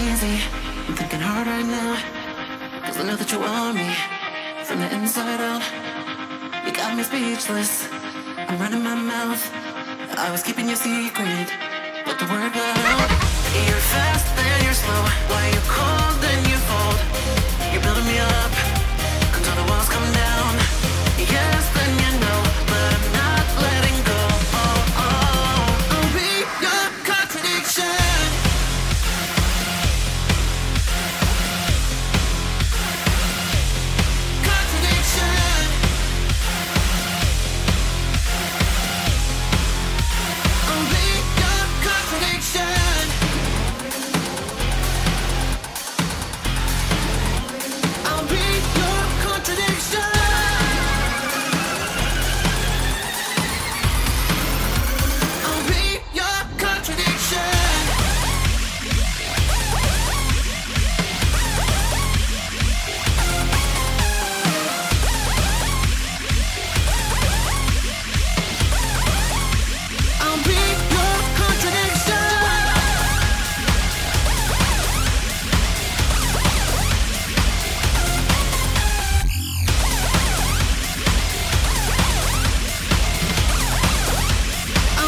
easy. I'm thinking hard right now, cause I know that you want me from the inside out. You got me speechless, I'm running my mouth. I was keeping your secret, but the word got out. You're fast, then you're slow.